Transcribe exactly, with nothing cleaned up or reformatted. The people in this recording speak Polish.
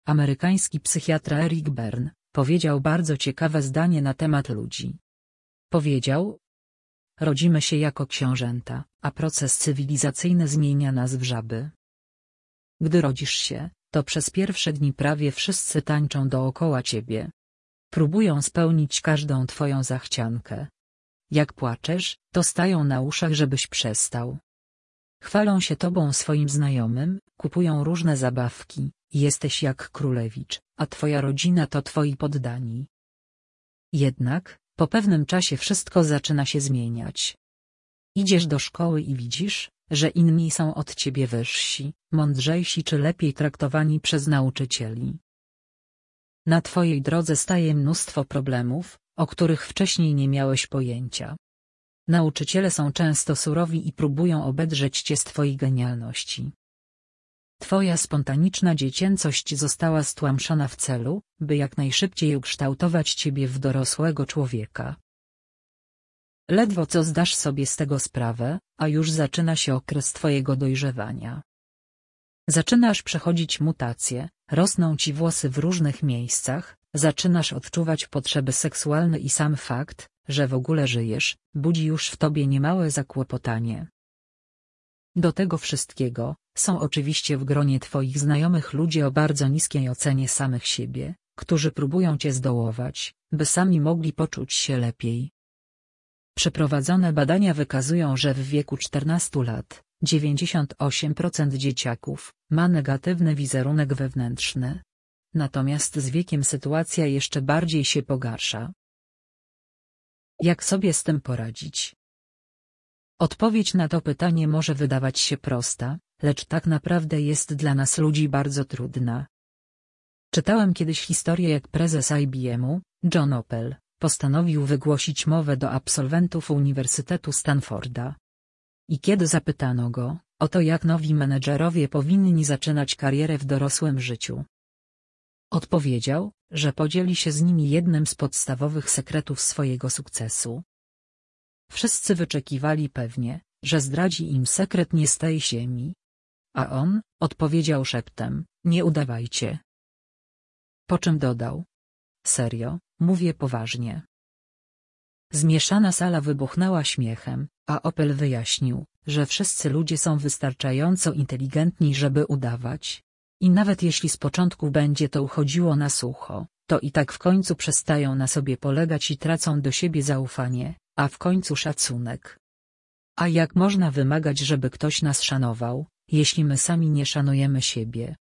Amerykański psychiatra Eric Berne powiedział bardzo ciekawe zdanie na temat ludzi. Powiedział: rodzimy się jako książęta, a proces cywilizacyjny zmienia nas w żaby. Gdy rodzisz się, to przez pierwsze dni prawie wszyscy tańczą dookoła ciebie. Próbują spełnić każdą twoją zachciankę. Jak płaczesz, to stają na uszach, żebyś przestał. Chwalą się tobą swoim znajomym, kupują różne zabawki, jesteś jak królewicz, a twoja rodzina to twoi poddani. Jednak, po pewnym czasie wszystko zaczyna się zmieniać. Idziesz do szkoły i widzisz, że inni są od ciebie wyżsi, mądrzejsi czy lepiej traktowani przez nauczycieli. Na twojej drodze staje mnóstwo problemów, o których wcześniej nie miałeś pojęcia. Nauczyciele są często surowi i próbują obedrzeć cię z twojej genialności. Twoja spontaniczna dziecięcość została stłamszona w celu, by jak najszybciej ukształtować ciebie w dorosłego człowieka. Ledwo co zdasz sobie z tego sprawę, a już zaczyna się okres twojego dojrzewania. Zaczynasz przechodzić mutacje, rosną ci włosy w różnych miejscach, zaczynasz odczuwać potrzeby seksualne i sam fakt, że w ogóle żyjesz, budzi już w tobie niemałe zakłopotanie. Do tego wszystkiego, są oczywiście w gronie twoich znajomych ludzie o bardzo niskiej ocenie samych siebie, którzy próbują cię zdołować, by sami mogli poczuć się lepiej. Przeprowadzone badania wykazują, że w wieku czternastu lat, dziewięćdziesiąt osiem procent dzieciaków ma negatywny wizerunek wewnętrzny. Natomiast z wiekiem sytuacja jeszcze bardziej się pogarsza. Jak sobie z tym poradzić? Odpowiedź na to pytanie może wydawać się prosta, lecz tak naprawdę jest dla nas ludzi bardzo trudna. Czytałem kiedyś historię, jak prezes I B M-u, John Opel, postanowił wygłosić mowę do absolwentów Uniwersytetu Stanforda. I kiedy zapytano go o to, jak nowi menedżerowie powinni zaczynać karierę w dorosłym życiu, odpowiedział, że podzieli się z nimi jednym z podstawowych sekretów swojego sukcesu. Wszyscy wyczekiwali pewnie, że zdradzi im sekret nie z tej ziemi. A on odpowiedział szeptem: nie udawajcie. Po czym dodał: serio, mówię poważnie. Zmieszana sala wybuchnęła śmiechem, a Opel wyjaśnił, że wszyscy ludzie są wystarczająco inteligentni, żeby udawać. I nawet jeśli z początku będzie to uchodziło na sucho, to i tak w końcu przestają na sobie polegać i tracą do siebie zaufanie, a w końcu szacunek. A jak można wymagać, żeby ktoś nas szanował, jeśli my sami nie szanujemy siebie?